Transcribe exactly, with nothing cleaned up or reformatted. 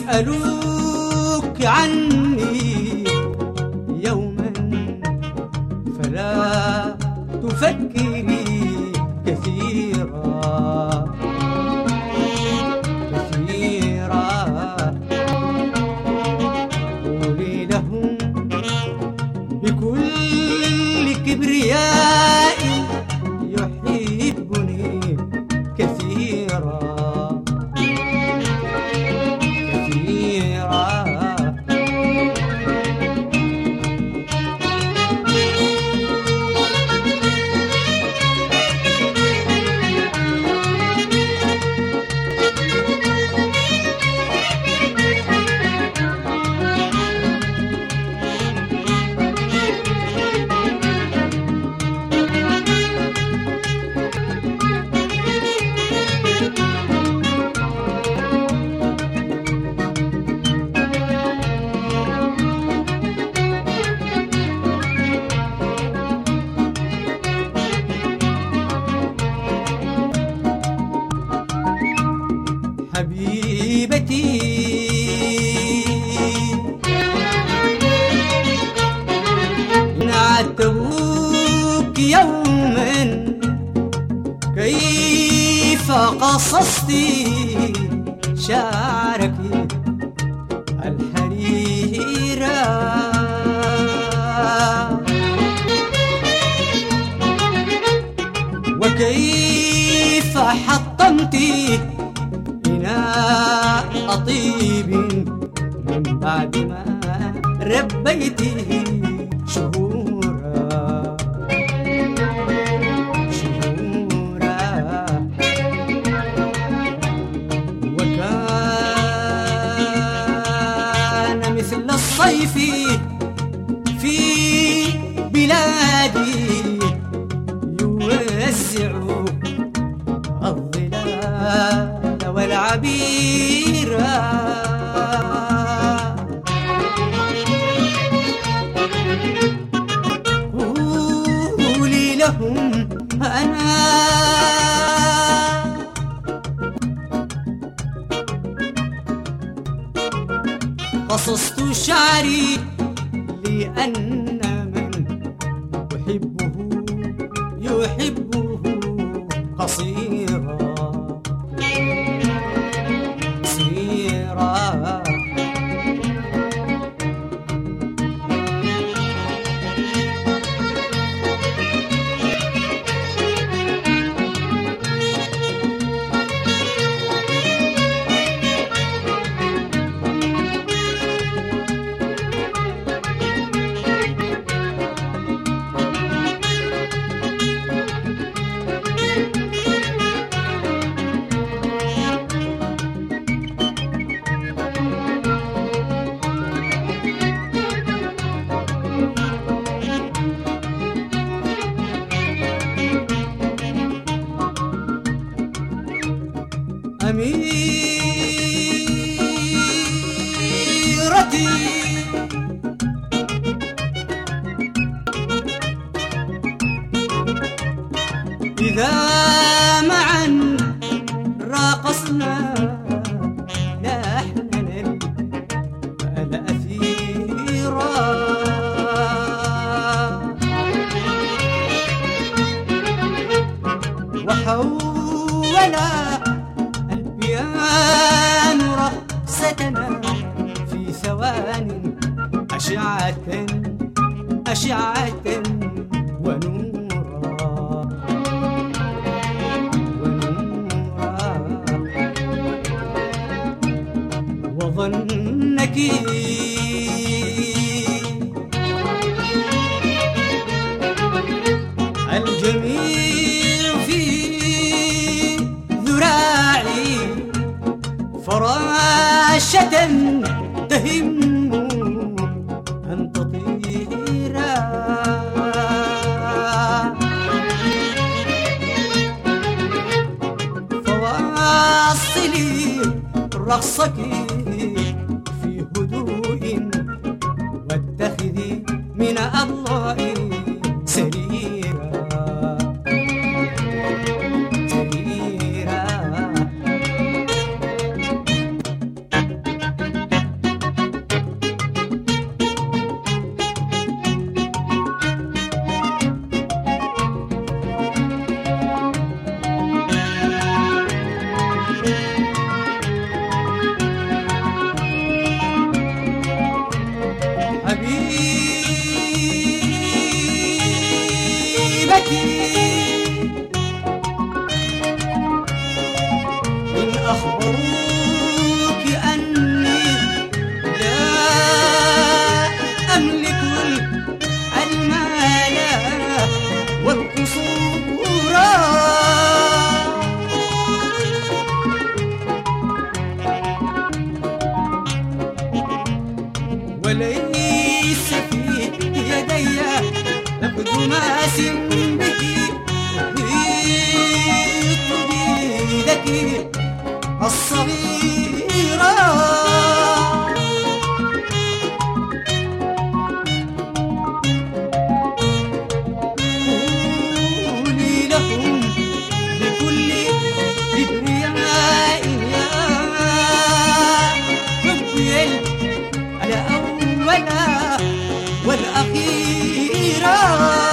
يسألوك عني يوما فلا تفكري كثيرا كثيرا. قولي لهم بكل كبرياء يحبني كثيرا كثيرا. حبيبتي إن عاتبوك يوما كيف قصصت شعرك الحريرة وكيف حطمت إناء طيب من بعد ما ربيته شهورا شهورا. وكان مثل الصيف في بلادي يوزع الظلال والعبيرا. قولي لهم أنا قصصت شعري لأن من يحبه يحبه قصيرا قصيرا. أميرتي إذا معا راقصنا لحننا الأثيرا وحولا البيان رقصتنا في ثواني أشعة أشعة ونورا ونورا. وظنك الجميل في ذراعي فراشة تهم أن تطيرا. فواصلي رقصك في هدوء واتخذي من أضلاع سريرا سريرا. أخبروك أني لا أملك المال والقصور، وليس في يدي نقد ماس به أحيط بيدك الصغيرة. قولي لهم بكل كبرياء يا حبي الأول والأخيرة.